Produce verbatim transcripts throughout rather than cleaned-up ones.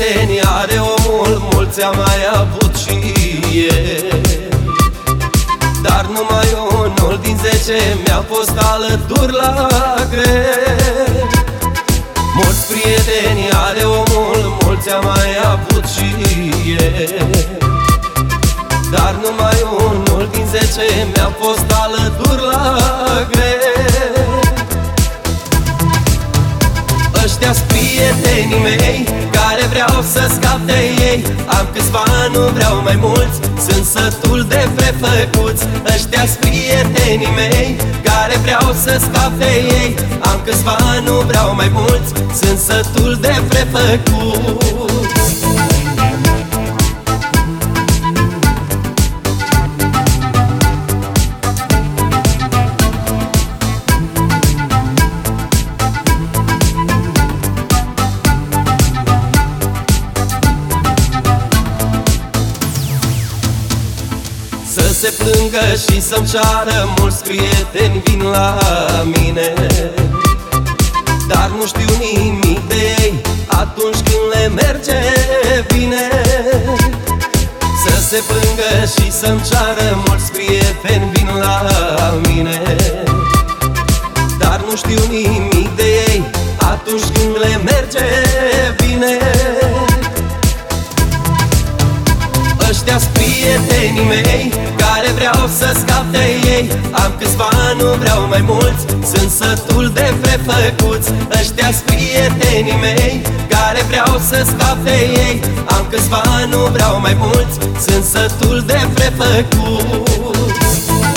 prieteni are omul, mulți am mai avut și el, dar numai unul din zece mi-a fost alături la greu. Mulți prieteni are omul, mulți am mai avut și el, dar numai unul din zece mi-a fost alături la greu. Ăștia-s prietenii mei, care vreau să scap de ei. Am câțiva, nu vreau mai mulți, sunt sătul de prefăcuți. Ăștia-s prietenii mei, care vreau să scap de ei. Am câțiva, nu vreau mai mulți, sunt sătul de prefăcuți. Să se plângă și să-mi ceară, mulți prieteni vin la mine, dar nu știu nimic de ei atunci când le merge bine. Să se plângă și să-mi ceară, mulți prieteni vin la mine, dar nu știu nimic de ei atunci când le merge bine. Ăștia-s prietenii mei, care vreau să scap de ei. Am câțiva, nu vreau mai mulți, sunt sătul de prefăcuți. Ăștia-s prietenii mei, care vreau să scap de ei. Am câțiva, nu vreau mai mulți, sunt sătul de prefăcuți.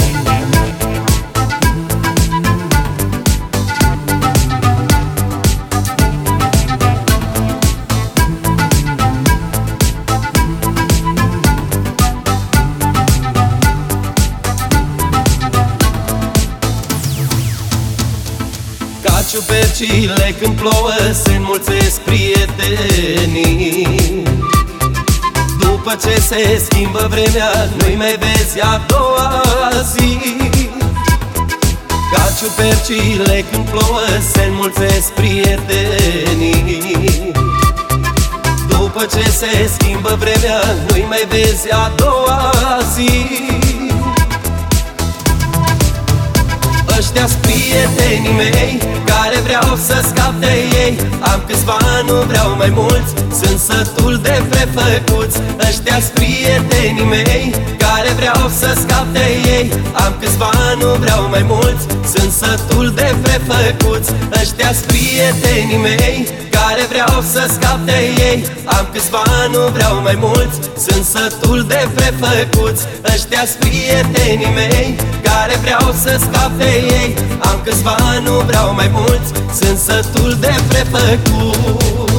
Ca ciupercile când plouă se înmulțesc prietenii. După ce se schimbă vremea, nu-i mai vezi a doua zi. Ca ciupercile când plouă se înmulțesc prietenii. După ce se schimbă vremea, nu-i mai vezi a doua zi. Ăștia-s prietenii mei, care vreau să scap de ei. Am câțiva, nu vreau mai mulți, sunt sătul de prefăcuți. Ăștia-s prietenii mei, care vreau să scap de ei. Am câțiva, nu vreau mai mulți, sunt sătul de prefăcuți. Ăștia-s prietenii mei, care vreau să scap de ei. Am câțiva, nu vreau mai mulți, sunt sătul de prefăcuți. Ăștia-s prietenii mei, care vreau să scap de ei. Am câțiva, nu vreau mai mulți, sunt sătul de prefăcuți.